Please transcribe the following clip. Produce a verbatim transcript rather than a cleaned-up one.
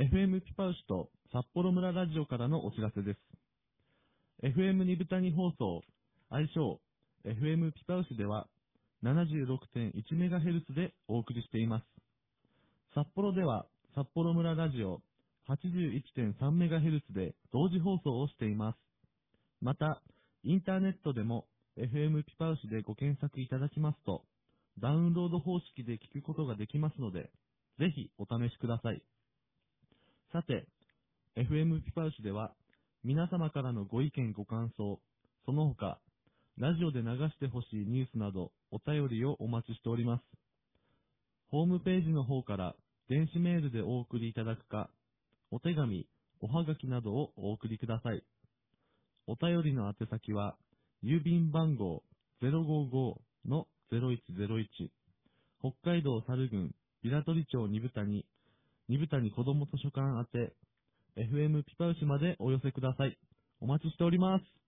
エフエム ピパウシと札幌村ラジオからのお知らせです。エフエム にぶたに放送、愛称 エフエム ピパウシでは ななじゅうろくてんいちメガヘルツ でお送りしています。札幌では札幌村ラジオ はちじゅういちてんさんメガヘルツ で同時放送をしています。また、インターネットでも エフエム ピパウシでご検索いただきますと、ダウンロード方式で聞くことができますので、ぜひお試しください。さて、エフエム ピパウシでは、皆様からのご意見ご感想、その他、ラジオで流してほしいニュースなど、お便りをお待ちしております。ホームページの方から電子メールでお送りいただくか、お手紙、おはがきなどをお送りください。お便りの宛先は、郵便番号 ゼロごご の ゼロいちゼロいち、北海道猿郡平取町二部谷、二部谷子ども図書館宛て、エフエム ピパウシまでお寄せください。お待ちしております。